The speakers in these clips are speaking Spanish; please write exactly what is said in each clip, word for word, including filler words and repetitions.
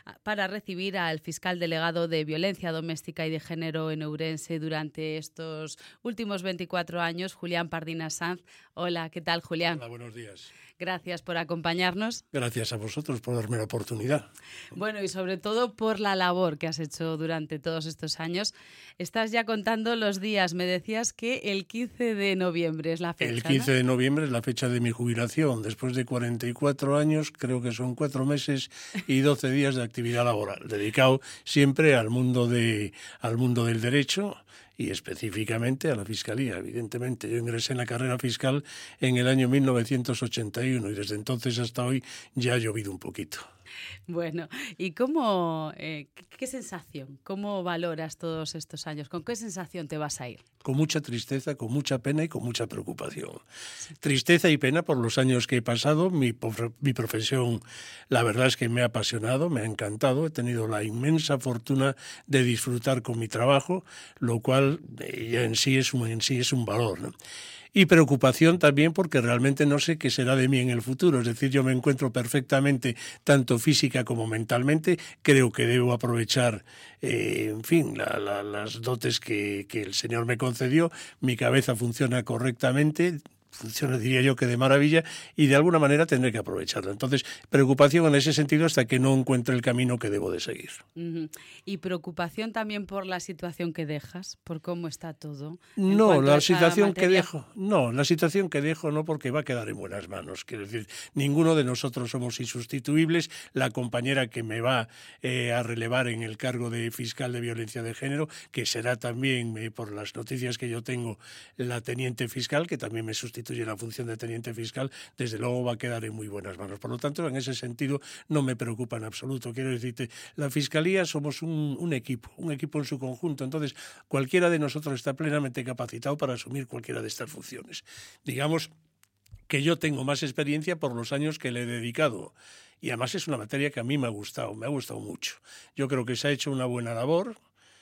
para recibir al fiscal delegado de Violencia Doméstica y de Género en Ourense durante estos últimos veinticuatro años, Julián Pardina Sanz. Hola, ¿qué tal, Julián? Hola, buenos días. Gracias por acompañarnos. Gracias a vosotros por darme la oportunidad. Bueno, y sobre todo por la labor que has hecho durante todos estos años. Estás ya contando los días. Me decías que el quince de noviembre es la fecha, El quince ¿no? de noviembre es la fecha de mi jubilación. Después de cuarenta y cuatro años, creo que son cuatro meses y doce días de actividad laboral, dedicado siempre al mundo, de, al mundo del derecho y específicamente a la Fiscalía, evidentemente. Yo ingresé en la carrera fiscal en el año mil novecientos ochenta y uno y desde entonces hasta hoy ya ha llovido un poquito. Bueno, ¿y cómo, eh, qué, qué sensación, cómo valoras todos estos años? ¿Con qué sensación te vas a ir? Con mucha tristeza, con mucha pena y con mucha preocupación. Sí. Tristeza y pena por los años que he pasado. Mi, mi profesión, la verdad es que me ha apasionado, me ha encantado. He tenido la inmensa fortuna de disfrutar con mi trabajo, lo cual ya en sí es un, en sí es un valor, ¿no? Y preocupación también porque realmente no sé qué será de mí en el futuro. Es decir, yo me encuentro perfectamente, tanto física como mentalmente. Creo que debo aprovechar, eh, en fin, la, la, las dotes que, que el Señor me concedió. Mi cabeza funciona correctamente. Funciona, diría yo, que de maravilla, y de alguna manera tendré que aprovecharla. Entonces, preocupación en ese sentido hasta que no encuentre el camino que debo de seguir. Uh-huh. Y preocupación también por la situación que dejas, por cómo está todo. No, la situación materia... que dejo, no, la situación que dejo no, porque va a quedar en buenas manos. Quiero decir, ninguno de nosotros somos insustituibles. La compañera que me va eh, a relevar en el cargo de fiscal de violencia de género, que será también, eh, por las noticias que yo tengo, la teniente fiscal, que también me sustituye en la función de teniente fiscal, desde luego va a quedar en muy buenas manos. Por lo tanto, en ese sentido no me preocupa en absoluto. Quiero decirte, la Fiscalía somos un, un equipo, un equipo en su conjunto. Entonces, cualquiera de nosotros está plenamente capacitado para asumir cualquiera de estas funciones. Digamos que yo tengo más experiencia por los años que le he dedicado. Y además es una materia que a mí me ha gustado, me ha gustado mucho. Yo creo que se ha hecho una buena labor.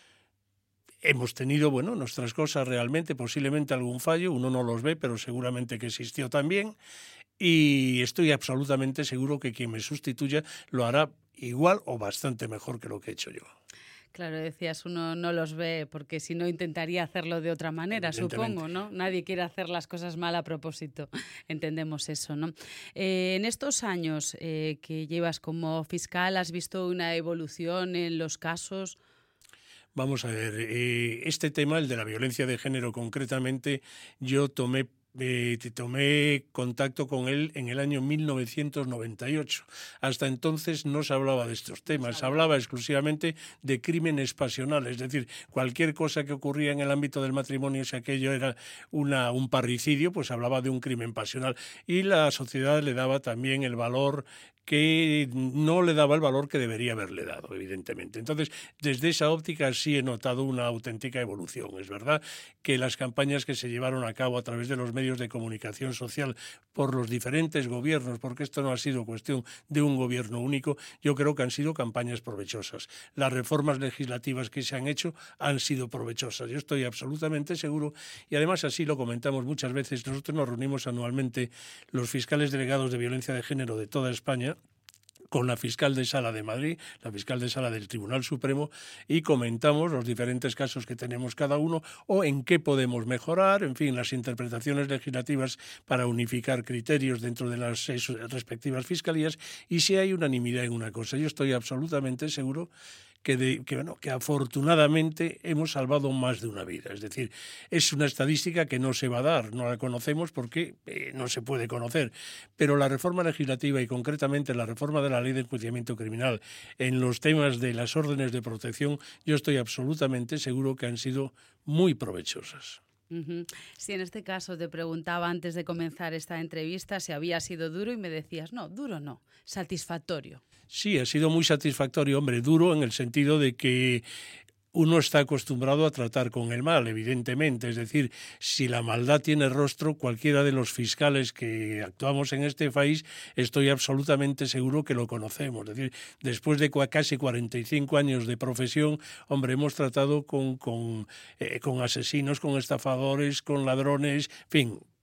Hemos tenido, bueno, nuestras cosas realmente, posiblemente algún fallo, uno no los ve, pero seguramente que existió también, y estoy absolutamente seguro que quien me sustituya lo hará igual o bastante mejor que lo que he hecho yo. Claro, decías, uno no los ve porque si no intentaría hacerlo de otra manera, supongo, ¿no? Nadie quiere hacer las cosas mal a propósito, entendemos eso, ¿no? Eh, en estos años eh, que llevas como fiscal, ¿has visto una evolución en los casos? Vamos a ver, eh, este tema, el de la violencia de género concretamente, yo tomé Eh, tomé contacto con él en el año mil novecientos noventa y ocho. Hasta entonces no se hablaba de estos temas, se hablaba exclusivamente de crímenes pasionales, es decir, cualquier cosa que ocurría en el ámbito del matrimonio, si aquello era una, un parricidio, pues hablaba de un crimen pasional. Y la sociedad le daba también el valor que no le daba el valor que debería haberle dado, evidentemente. Entonces, desde esa óptica sí he notado una auténtica evolución. Es verdad que las campañas que se llevaron a cabo a través de los medios de comunicación social por los diferentes gobiernos, porque esto no ha sido cuestión de un gobierno único, yo creo que han sido campañas provechosas. Las reformas legislativas que se han hecho han sido provechosas. Yo estoy absolutamente seguro, y además así lo comentamos muchas veces. Nosotros nos reunimos anualmente los fiscales delegados de violencia de género de toda España, con la fiscal de sala de Madrid, la fiscal de sala del Tribunal Supremo, y comentamos los diferentes casos que tenemos cada uno o en qué podemos mejorar, en fin, las interpretaciones legislativas para unificar criterios dentro de las respectivas fiscalías, y si hay unanimidad en una cosa. Yo estoy absolutamente seguro que, de, que, bueno, que afortunadamente hemos salvado más de una vida. Es decir, es una estadística que no se va a dar, no la conocemos porque eh, no se puede conocer, pero la reforma legislativa y concretamente la reforma de la ley de enjuiciamiento criminal en los temas de las órdenes de protección, yo estoy absolutamente seguro que han sido muy provechosas. Uh-huh. Sí, en este caso te preguntaba antes de comenzar esta entrevista si había sido duro y me decías, no, duro no, satisfactorio. Sí, ha sido muy satisfactorio, hombre, duro en el sentido de que uno está acostumbrado a tratar con el mal, evidentemente. Es decir, si la maldad tiene rostro, cualquiera de los fiscales que actuamos en este país, estoy absolutamente seguro que lo conocemos. Es decir, después de casi cuarenta y cinco años de profesión, hombre, hemos tratado con, con, eh, con asesinos, con estafadores, con ladrones, en fin,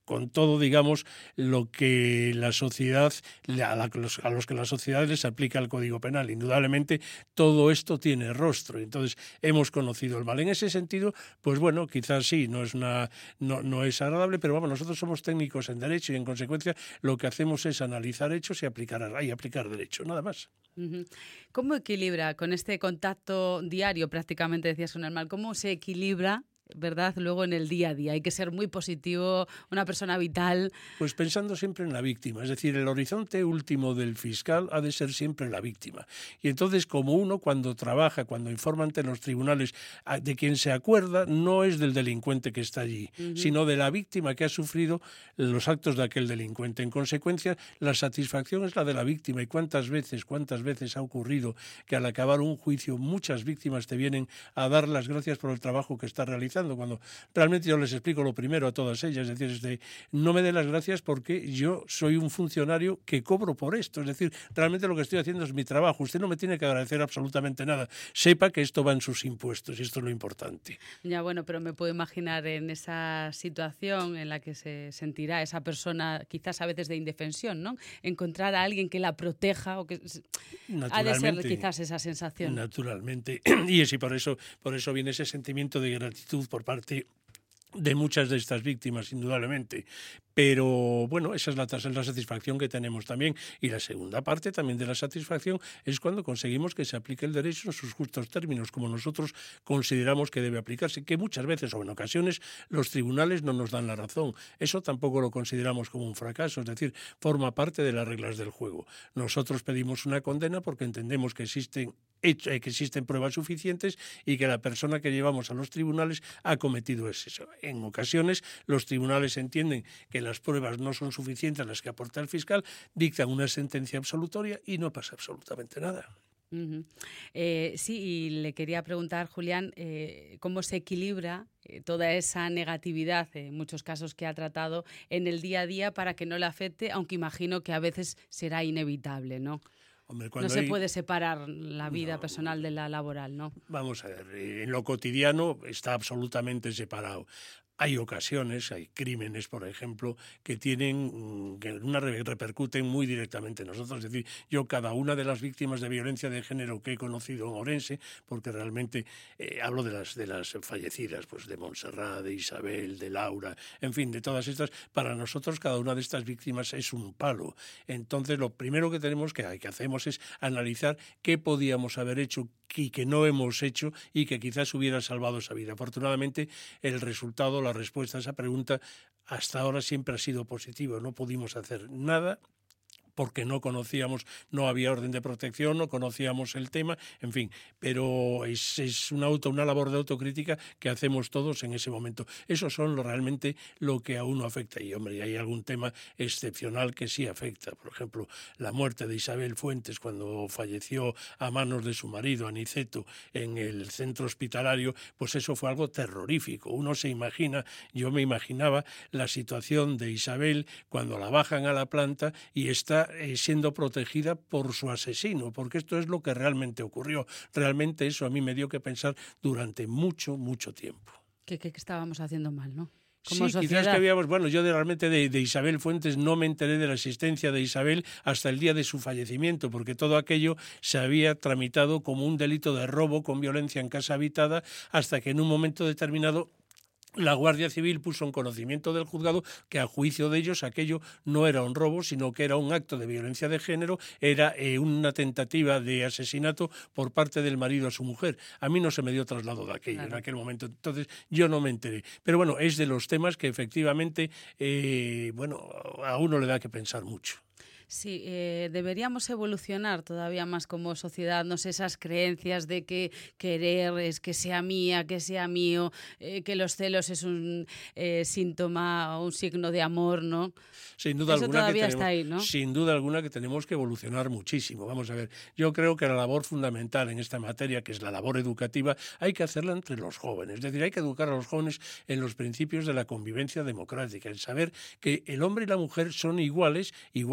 con todo, digamos, lo que la sociedad, a, la, a los que la sociedad les aplica el Código Penal. Indudablemente, todo esto tiene rostro. Entonces, hemos conocido el mal. En ese sentido, pues bueno, quizás sí, no es, una, no, no es agradable, pero vamos, nosotros somos técnicos en Derecho y, en consecuencia, lo que hacemos es analizar hechos y aplicar, y aplicar Derecho, nada más. ¿Cómo equilibra con este contacto diario, prácticamente decías con el mal, cómo se equilibra, verdad, luego en el día a día? Hay que ser muy positivo, una persona vital. Pues pensando siempre en la víctima, es decir, el horizonte último del fiscal ha de ser siempre la víctima. Y entonces, como uno cuando trabaja, cuando informa ante los tribunales, de quien se acuerda no es del delincuente que está allí, uh-huh. sino de la víctima que ha sufrido los actos de aquel delincuente. En consecuencia, la satisfacción es la de la víctima. ¿Y cuántas veces, cuántas veces ha ocurrido que al acabar un juicio muchas víctimas te vienen a dar las gracias por el trabajo que está realizando? Cuando realmente yo les explico lo primero a todas ellas, es decir, es de, no me dé las gracias porque yo soy un funcionario que cobro por esto, es decir, realmente lo que estoy haciendo es mi trabajo, usted no me tiene que agradecer absolutamente nada, sepa que esto va en sus impuestos y esto es lo importante. Ya, bueno, pero me puedo imaginar en esa situación en la que se sentirá esa persona quizás a veces de indefensión, ¿no? Encontrar a alguien que la proteja o que ha de ser quizás esa sensación. Naturalmente, y es y por eso, por eso viene ese sentimiento de gratitud por parte de muchas de estas víctimas, indudablemente. Pero, bueno, esa es la, es la satisfacción que tenemos también. Y la segunda parte también de la satisfacción es cuando conseguimos que se aplique el derecho en sus justos términos, como nosotros consideramos que debe aplicarse, que muchas veces o en ocasiones los tribunales no nos dan la razón. Eso tampoco lo consideramos como un fracaso, es decir, forma parte de las reglas del juego. Nosotros pedimos una condena porque entendemos que existen hecho, que existen pruebas suficientes y que la persona que llevamos a los tribunales ha cometido eso. En ocasiones los tribunales entienden que las pruebas no son suficientes las que aporta el fiscal, dictan una sentencia absolutoria y no pasa absolutamente nada. Uh-huh. Eh, sí, y le quería preguntar, Julián, eh, cómo se equilibra eh, toda esa negatividad, en muchos casos que ha tratado, en el día a día para que no le afecte, aunque imagino que a veces será inevitable, ¿no? Hombre, no se hay... puede separar la vida no, personal de la laboral, ¿no? Vamos a ver, en lo cotidiano está absolutamente separado. Hay ocasiones, hay crímenes, por ejemplo, que tienen, que una repercuten muy directamente en nosotros. Es decir, yo cada una de las víctimas de violencia de género que he conocido en Orense, porque realmente eh, hablo de las de las fallecidas, pues de Montserrat, de Isabel, de Laura, en fin, de todas estas, para nosotros cada una de estas víctimas es un palo. Entonces, lo primero que tenemos que, que hacemos es analizar qué podíamos haber hecho y que no hemos hecho y que quizás hubiera salvado esa vida. Afortunadamente, el resultado, la respuesta a esa pregunta hasta ahora siempre ha sido positivo. No pudimos hacer nada porque no conocíamos, no había orden de protección, no conocíamos el tema, en fin, pero es, es una, auto, una labor de autocrítica que hacemos todos en ese momento. Eso son lo, realmente lo que a uno afecta. Y, hombre, hay algún tema excepcional que sí afecta. Por ejemplo, la muerte de Isabel Fuentes cuando falleció a manos de su marido, Aniceto, en el centro hospitalario, pues eso fue algo terrorífico. Uno se imagina, yo me imaginaba la situación de Isabel cuando la bajan a la planta y está siendo protegida por su asesino, porque esto es lo que realmente ocurrió. Realmente eso a mí me dio que pensar durante mucho, mucho tiempo. ¿Qué, qué, qué estábamos haciendo mal, no? Como sí, sociedad. Quizás que habíamos, bueno, yo de, realmente de, de Isabel Fuentes no me enteré de la existencia de Isabel hasta el día de su fallecimiento, porque todo aquello se había tramitado como un delito de robo con violencia en casa habitada, hasta que en un momento determinado la Guardia Civil puso en conocimiento del juzgado que a juicio de ellos aquello no era un robo, sino que era un acto de violencia de género, era eh, una tentativa de asesinato por parte del marido a su mujer. A mí no se me dio traslado de aquello claro. en aquel momento, entonces yo no me enteré. Pero bueno, es de los temas que efectivamente, eh, bueno, a uno le da que pensar mucho. Sí, eh, deberíamos evolucionar todavía más como sociedad, no sé, esas creencias de que querer es que sea mía, que sea mío, eh, que los celos es un eh, síntoma o un signo de amor, ¿no? Sin duda Eso alguna todavía que tenemos, está ahí, ¿no? Sin duda alguna que tenemos que evolucionar muchísimo. Vamos a ver, yo creo que la labor fundamental en esta materia, que es la labor educativa, hay que hacerla entre los jóvenes. Es decir, hay que educar a los jóvenes en los principios de la convivencia democrática, en saber que el hombre y la mujer son iguales, iguales sin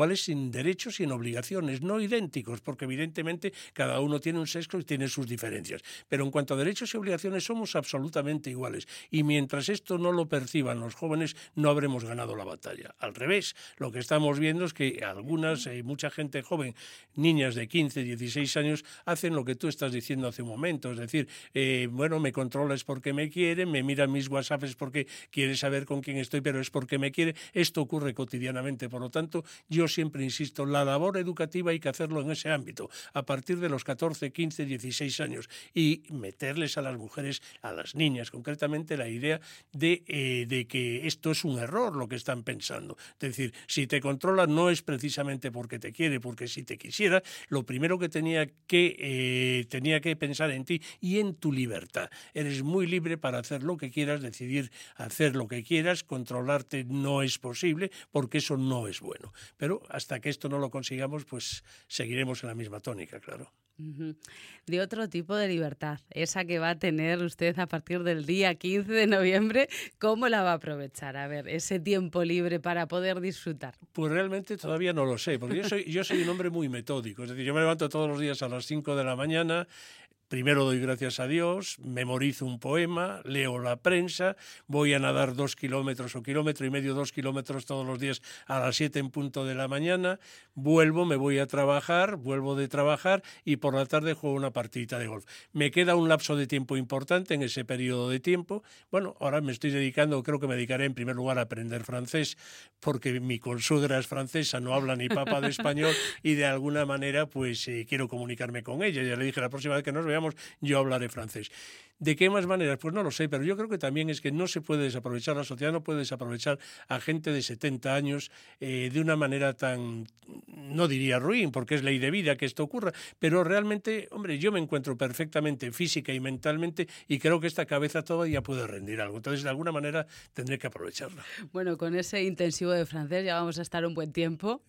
en derechos y en obligaciones, no idénticos, porque evidentemente cada uno tiene un sexo y tiene sus diferencias. Pero en cuanto a derechos y obligaciones somos absolutamente iguales. Y mientras esto no lo perciban los jóvenes, no habremos ganado la batalla. Al revés, lo que estamos viendo es que algunas, eh, mucha gente joven, niñas de quince, dieciséis años, hacen lo que tú estás diciendo hace un momento. Es decir, eh, bueno, me controlas porque me quiere, me miran mis WhatsApps porque quiere saber con quién estoy, pero es porque me quiere. Esto ocurre cotidianamente. Por lo tanto, yo siempre insisto, la labor educativa hay que hacerlo en ese ámbito, a partir de los catorce, quince, dieciséis años, y meterles a las mujeres, a las niñas concretamente, la idea de, eh, de que esto es un error lo que están pensando. Es decir, si te controla no es precisamente porque te quiere, porque si te quisiera, lo primero que tenía que, eh, tenía que pensar en ti y en tu libertad. Eres muy libre para hacer lo que quieras, decidir hacer lo que quieras, controlarte no es posible porque eso no es bueno. Pero hasta que esto no lo consigamos, pues seguiremos en la misma tónica, claro. Uh-huh. De otro tipo de libertad, esa que va a tener usted a partir del día quince de noviembre, ¿cómo la va a aprovechar? A ver, ese tiempo libre para poder disfrutar. Pues realmente todavía no lo sé, porque yo soy, yo soy un hombre muy metódico, es decir, yo me levanto todos los días a las cinco de la mañana. Primero doy gracias a Dios, memorizo un poema, leo la prensa, voy a nadar dos kilómetros o kilómetro y medio, dos kilómetros todos los días a las siete en punto de la mañana, vuelvo, me voy a trabajar, vuelvo de trabajar y por la tarde juego una partidita de golf. Me queda un lapso de tiempo importante en ese periodo de tiempo. Bueno, ahora me estoy dedicando, creo que me dedicaré en primer lugar a aprender francés, porque mi consuegra es francesa, no habla ni papa de español y de alguna manera pues eh, quiero comunicarme con ella. Ya le dije, la próxima vez que nos veamos yo hablaré francés. ¿De qué más maneras? Pues no lo sé, pero yo creo que también es que no se puede desaprovechar, la sociedad no puede desaprovechar a gente de setenta años eh, de una manera tan, no diría ruin, porque es ley de vida que esto ocurra, pero realmente, hombre, yo me encuentro perfectamente física y mentalmente y creo que esta cabeza todavía puede rendir algo. Entonces, de alguna manera, tendré que aprovecharla. Bueno, con ese intensivo de francés ya vamos a estar un buen tiempo.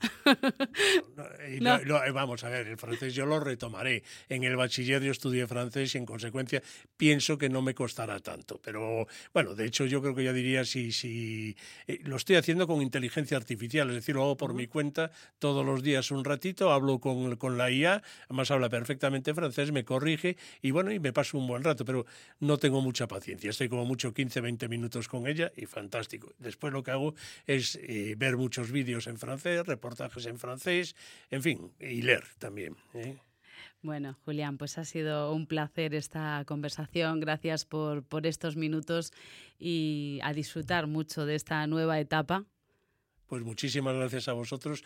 No, no. Lo, lo, vamos a ver, el francés yo lo retomaré. En el bachiller yo estudié francés y, en consecuencia, pienso que no me costará tanto, pero bueno, de hecho yo creo que ya diría si, si eh, lo estoy haciendo con inteligencia artificial, es decir, lo hago por uh-huh. mi cuenta todos los días un ratito, hablo con, con la I A, además habla perfectamente francés, me corrige y bueno, y me paso un buen rato, pero no tengo mucha paciencia, estoy como mucho quince, veinte minutos con ella y fantástico. Después lo que hago es eh, ver muchos vídeos en francés, reportajes en francés, en fin, y leer también, ¿eh? Bueno, Julián, pues ha sido un placer esta conversación. Gracias por, por estos minutos y a disfrutar mucho de esta nueva etapa. Pues muchísimas gracias a vosotros